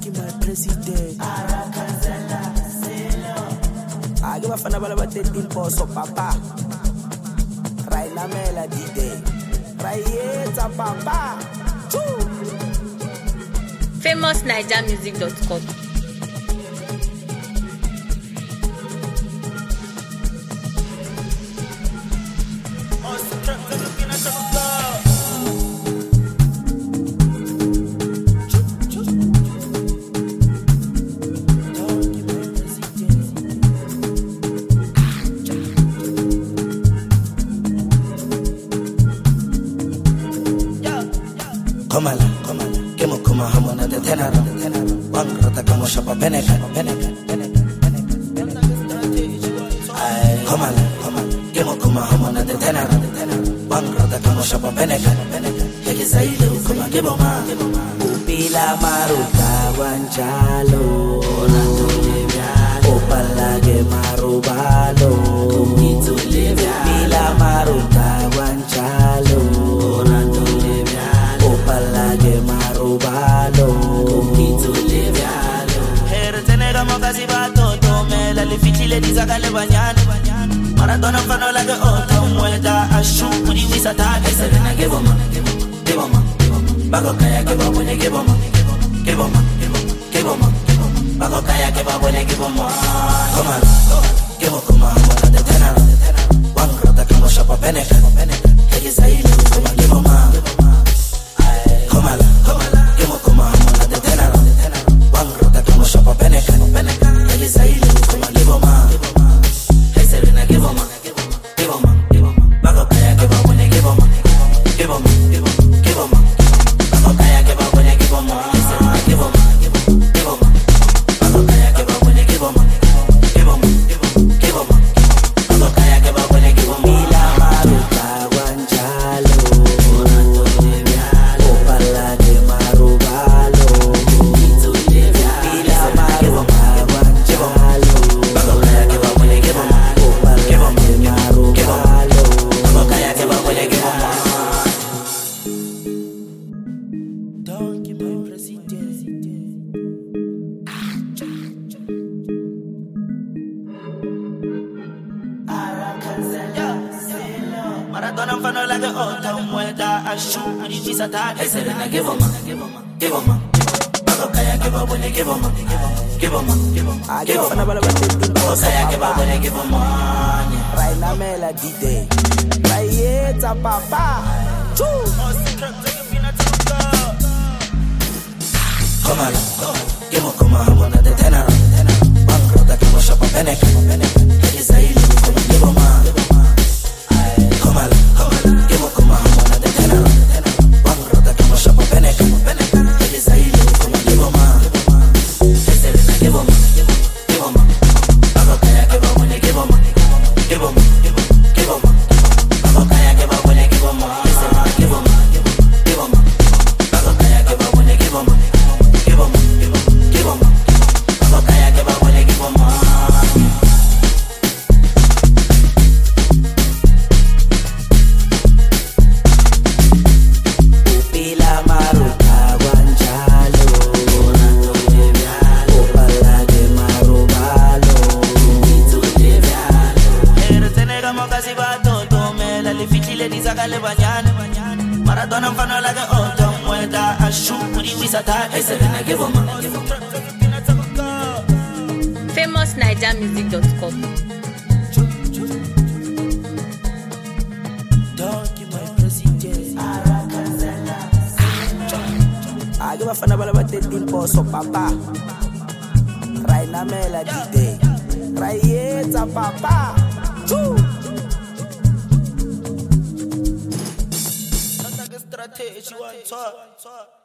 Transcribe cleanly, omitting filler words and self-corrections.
Donkey my president. I give a fan about 13 posts of papa. Raina Mela D-Day. Raieta papa. FamousNigerMusic.com. Komala, kemo kuma hamona de tenara, wangrata kamo shapa peneka. Komala, kemo kuma hamona de tenara, wangrata kamo shapa peneka. Heki zaile ukuma keboma, upila maruta wanjalo, opalage marubalo, upila maruta wanjalo. Palage marubalo Kito levialo Hertenega mokasi bato Tomela le fitile dizakale banyane Maradona fano lage oto Mweda ashu Kudi wisata Eserena geboma Bago kaya keba bone geboma Bago kaya keba bone geboma Komala Gebo kuma hamona de tenara Wangrota kamo shapa peneka Hegi zaile kuma geboma Komala, kemo kuma hamona de tenara, wangrota kamo shapa peneka, hegi zaile kuma geboma, heserina geboma, bago kaya keba bone geboma, bago kaya keba bone geboma, heserina geboma, bago kaya keba bone geboma, bago kaya keba bone geboma, mila maruta wanjalo. Maradona fano lage ota mweda ashu Udivisa tate Eserena geboma Bago kaya keba bone geboma Fana bala bate Bago kaya keba bone geboma Raina Mela D-Day Raieta papa Komala Kemo kuma hamona de tenara Wangrota kemo shapa peneka Hegi zaile kuma geboma Komala, kemo kuma hamona de tenara, wangrota kamo shapa peneka, hegi zaile kuma geboma, heserina geboma, bago kaya keba bone geboma, bago kaya keba bone geboma, heserina geboma, bago kaya keba bone geboma, bago kaya keba bone geboma. Maradona fano lage oto mweda ashu Kudi wisata eserena geboma FamousNigerMusic.com. Donkey my president. I give a fan about 13 posts of papa. Raina Mela D-Day. Raieta papa. Strategy one talk.